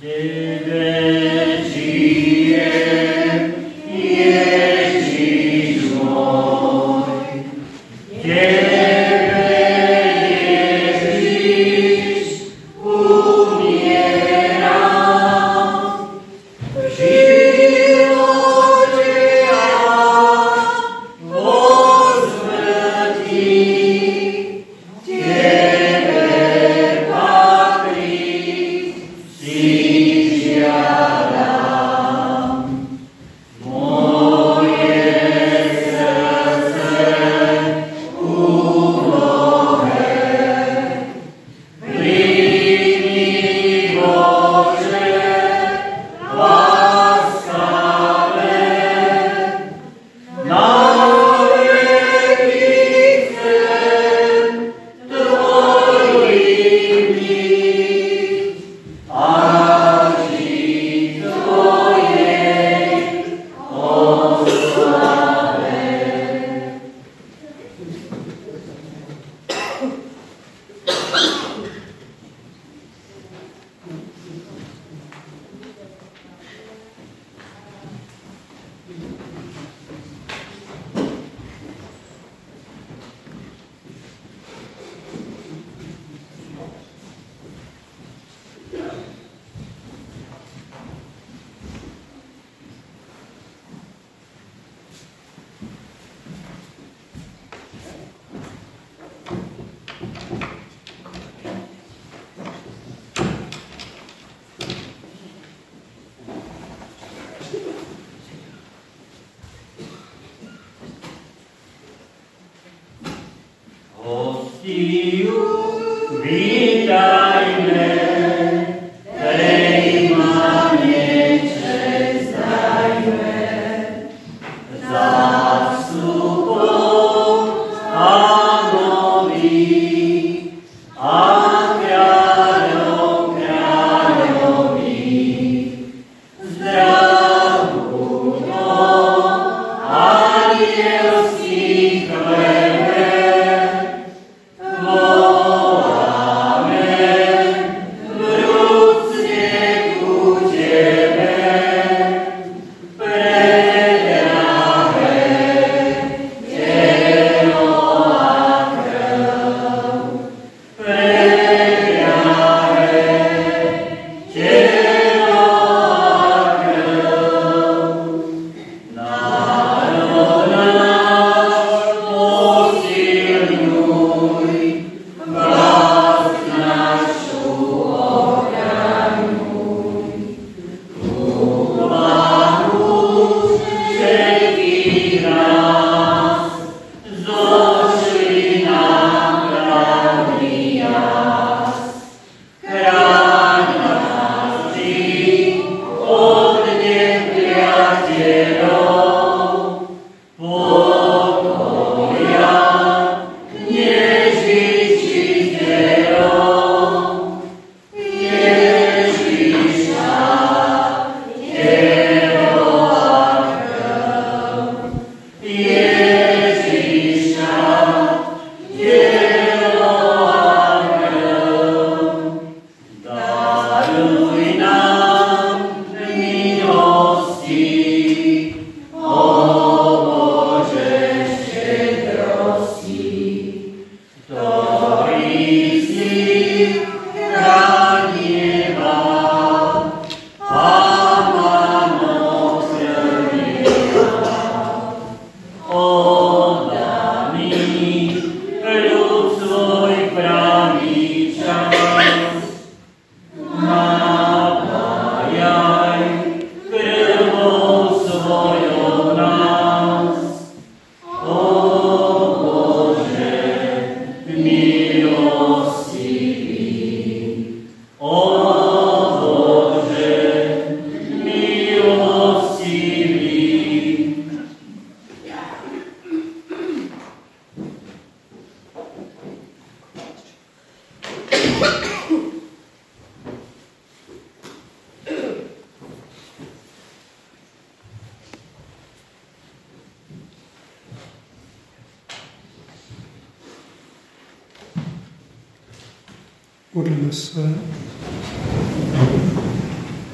Modlíme sa.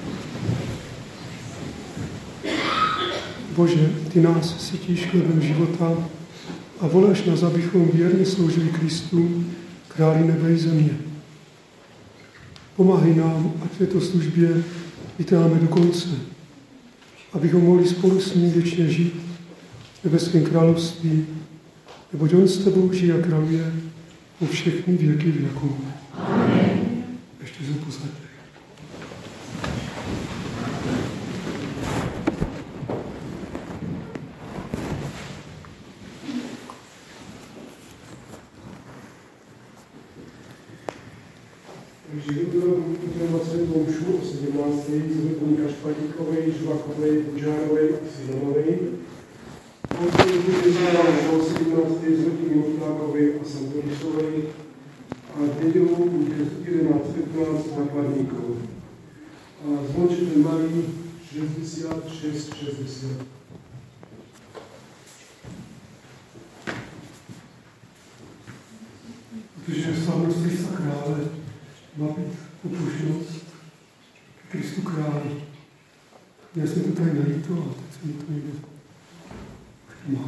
Bože, Ty nás sytíš chlebem života a voláš nás, abychom věrně sloužili Kristu, králi nebe i země. Pomáhej nám, ať v této službě vytrváme do konce, abychom mohli spolu s ním věčně žít v nebeském království, neboť on s tebou žije a králuje po všechny věky věků. Amen. Ještě se posaďte. Takže budeme udělat světlou mšu o 17. z vrchníka Špatíkovej, Žvakovej, Budžárovej a Simonovej. Potom bude zároveň o 17. z vrchní Motlákovej a Santorisovej. A v nedělu bude 11:15 na Parníkovou. A zvončete malý 66-60. Protože slavnost Krista krále má být upuštěnost k Kristu králi. Já jsem to tady najít a teď se mi to někde má.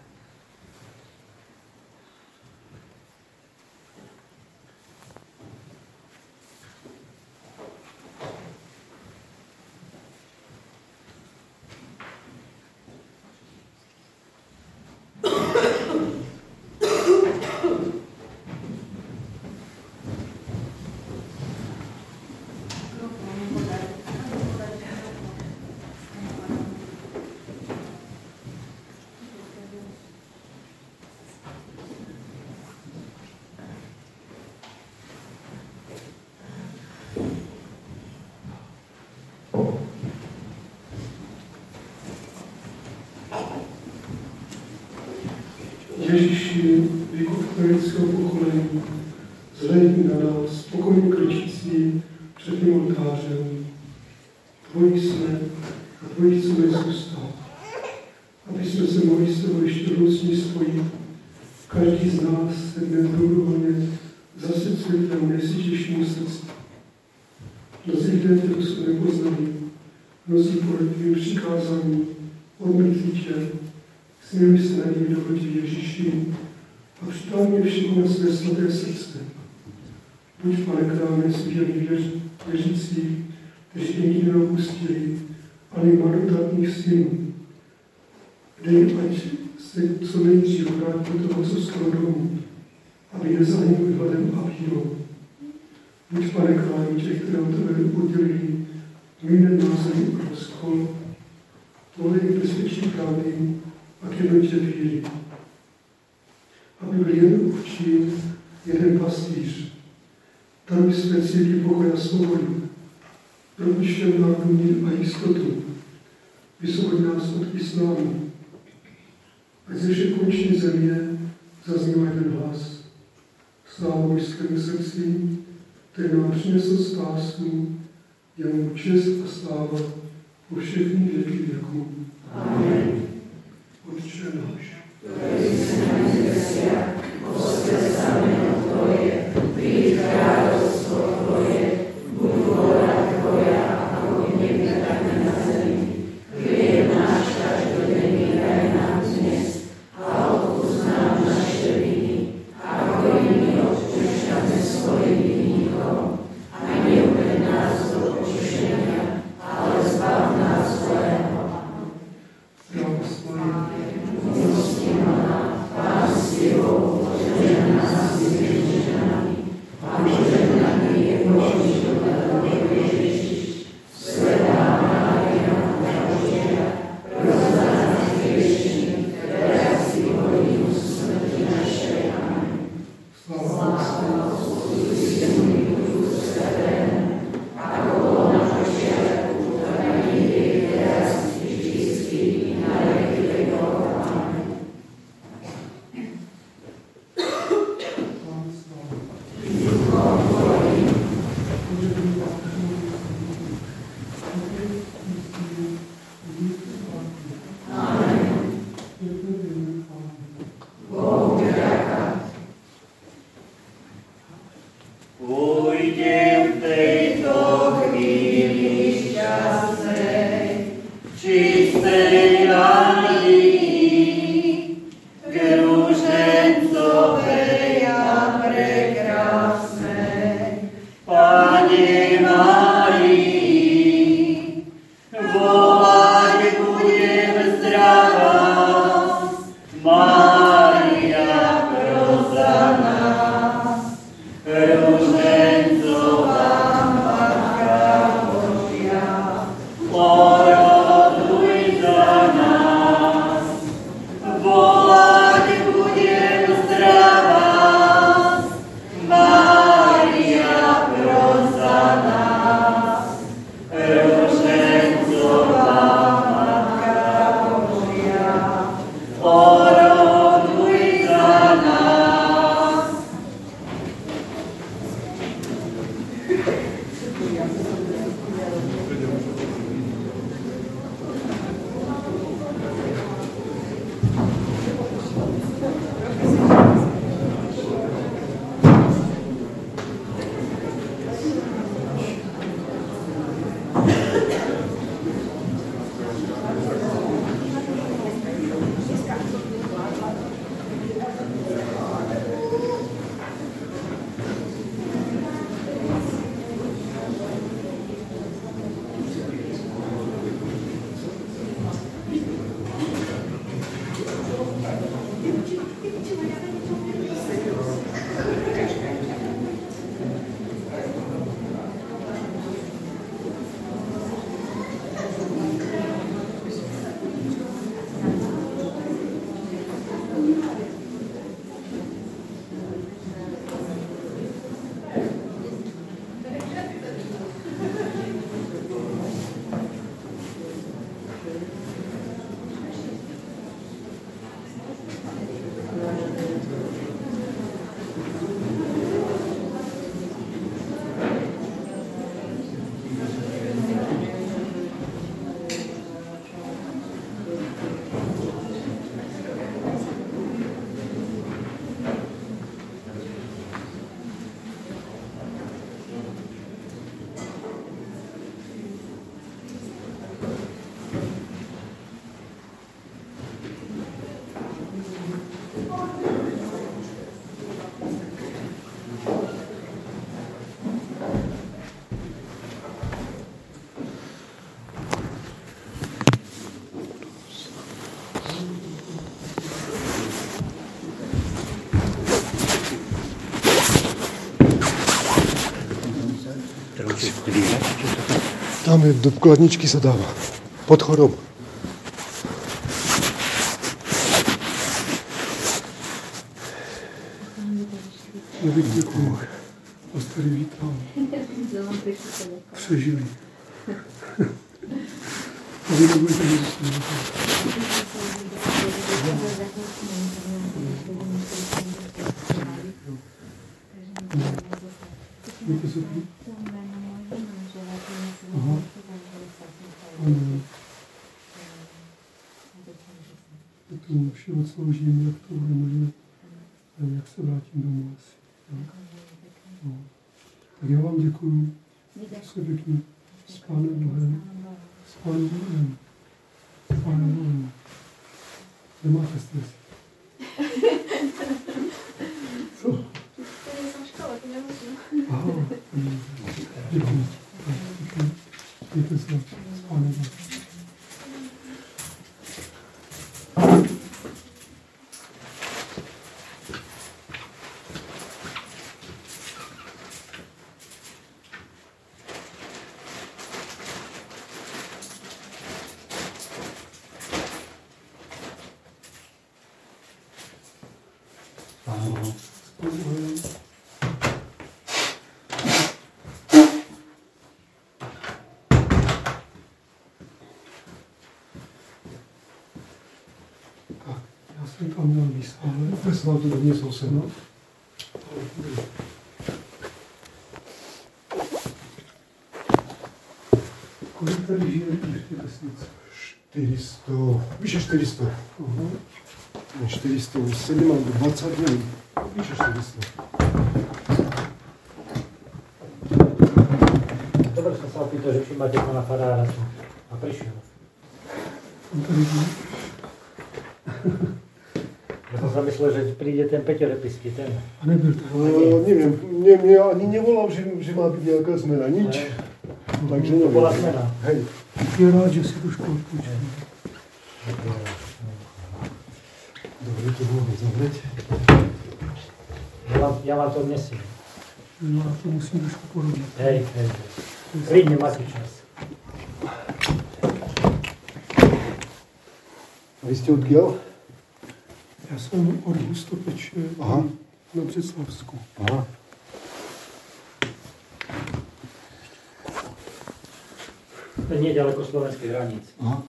Ježíši, výkup lidského pokolení, zlehni na nás, pokojně kričící před tím oltářem. Tvojí jsme a tvojí chceme zůstat, aby jsme se mohli s tebou ještě různě spojit. Každý z nás se dnes dobrovolně zasvěcuje tvému nejsvětějšímu srdci. Mnozí lidé, kterou jsme nepoznali, mnozí podle tvým přikázání odmítli tě, směli se naději dohodit Ježíši a přitáhni všechno na své svaté srdce. Buď, Pane krále, svěrný věřící, kteří tě nikdy neopustili, ale i marnotratných synů. Dej, ať se co nejdřív vrátí do toho otcovského domu, aby nezahynuli hladem a bídou. Buď, Pane krále, těch, které od tebe udělili, mýden názorný rozkol, tohle je bezpečí pravdy a k jednotě víry. Aby byl jeden učín, jeden pastýř. Daruj své církvi pokoj a svobodu. Probuď všem národům mír a jistotu. Vysvoboď nás od islámu. Ať ze všech končin země zaznívá jeden hlas. Sláva božskému srdci, který nám přinesl spásu, jemu čest a sláva po všechny věky věků. Amen. Otče náš, který jsi na nebesiach, posvěť sa meno Tvoje, príď kráľovstvo Tvoje, buď vôľa Tvoja, ako v nebi, tak i na zemi. Chlieb náš každodenný daj nám dnes a odpusť nám naše viny, ako i my odpúšťame svojim vinníkom. A neuveď nás do pokušenia, ale zbav nás zlého. Ujde v tejto chvíli šťastnej, čistej Tam je, do kladničky sa dáva. Pod chorób. Děkuju. Vás tady vítám. Přežili. A vy nebudete mít. Víte, co tu? Aha. Já tomu vše odsloužím, jak to bude možné, jak se vrátím domů asi. No. Tak já vám děkuju. Se pěkně. S Pánem Bohem. S Pánem Bohem. S Pánem Bohem. Nemáte stres. Co? Aha. Děkuju. Děkuji se. S Pánem Bohem. Jsem tam měl výstále. Já jsem vám to doniesol sem. No. Kolik tady žije v té vesnici? 400, vyše 400. Aha. 407 alebo 20 dní. Vyše 400. Dobre som sa opýtal, že či máte pána farára tu. A prišiel. On tady žije? Ja som sa myslel, že príde ten Peťorepisky, ten. A nebyl to. Neviem, mne ani nevolal, že má byť nejaká zmena, nič. Takže To neviem. bola zmena. Hej. Je rád, že si trošku odpočil. Dobre, to môžeme zavrieť. Ja vám to odnesiem. No a to musím trošku porobiť. Hej. Klidne máte čas. A vy ste odkiaľ? Já jsem od Hustopeče na Břeclavsku. Aha. To je nedaleko slovenských hraníc. Aha.